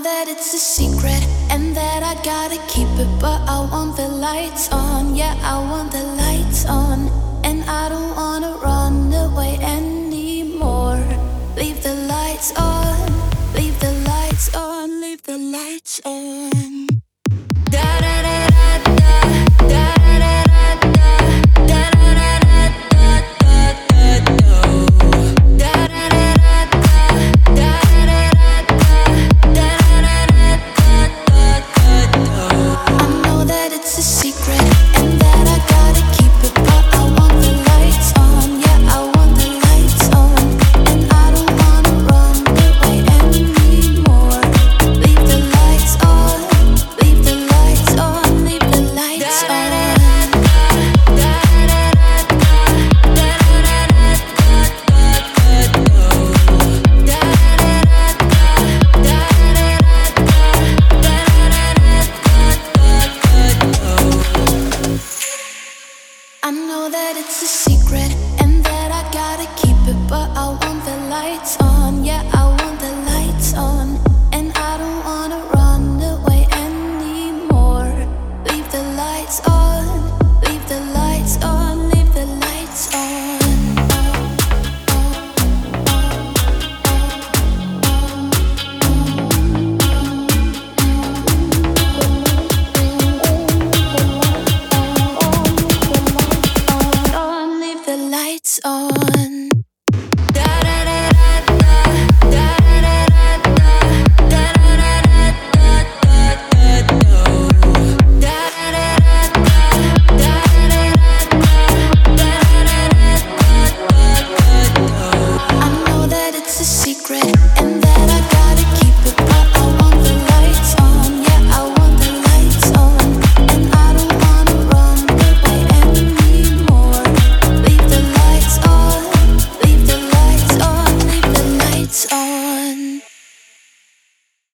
that it's a secret and that I gotta keep it, but I want the lights on. Yeah, I want the lights on, and I don't wanna run away anymore. Leave the lights on.